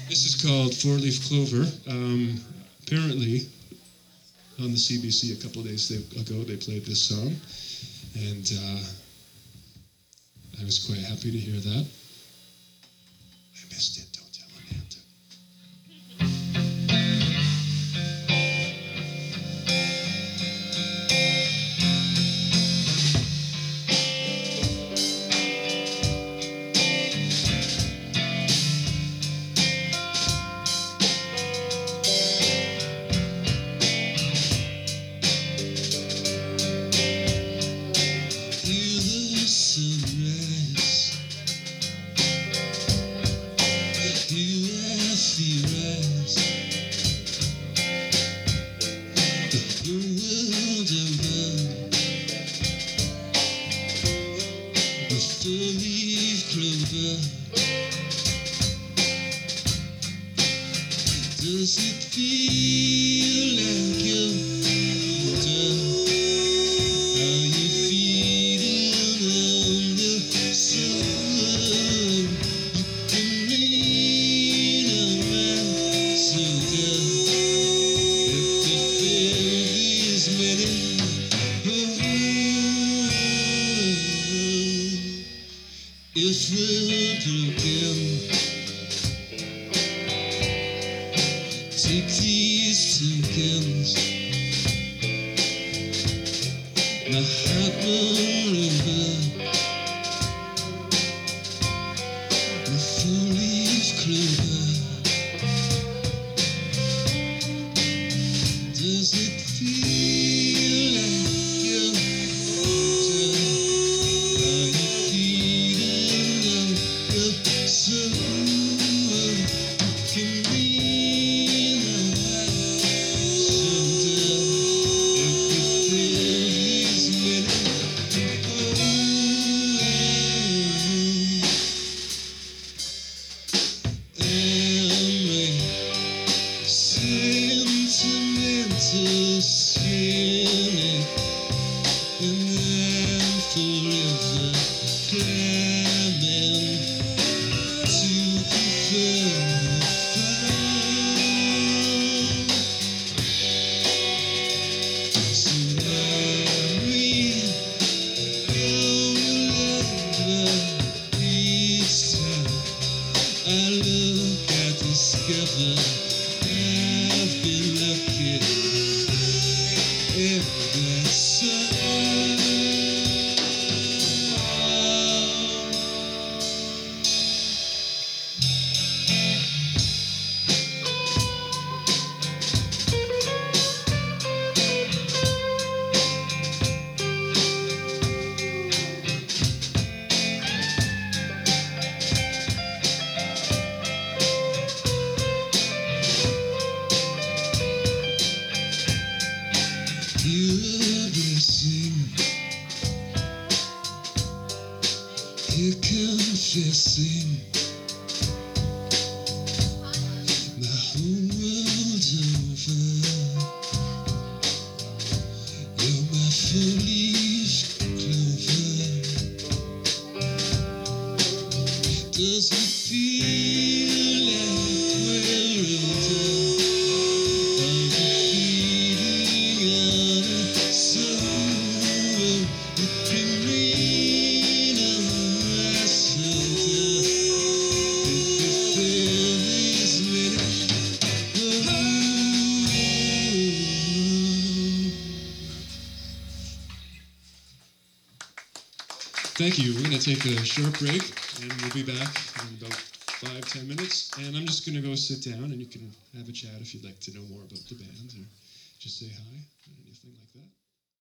This is called Four Leaf Clover. Apparently, on the CBC a couple of days ago, they played this song, and I was quite happy to hear that. I missed it. Don't tell Amanda. Four-leaf clover. Does it feel like you're done? Are you feeding on the sun? You can rain around so down. If the fairies met it, if we're broken, take these tokens. My heart will remember. My four-leaf clover. Does it feel like you're done? Are you feeding on the sun? Can lean around someday if the fairies met it. Sentimental spinning, and then forever climbing to the further far. So marry your lover each time I look, I discover I've been lucky ever so. You're blessing, you're confessing. My whole world's over. You're my four-leaf clover. Does it feel like we're older? Are you feeding on a soul? You can rain on my shoulder if the fairies met it. Thank you. We're going to take a short break, and we'll be back in about 5-10 minutes. And I'm just going to go sit down, and you can have a chat if you'd like to know more about the band or just say hi or anything like that.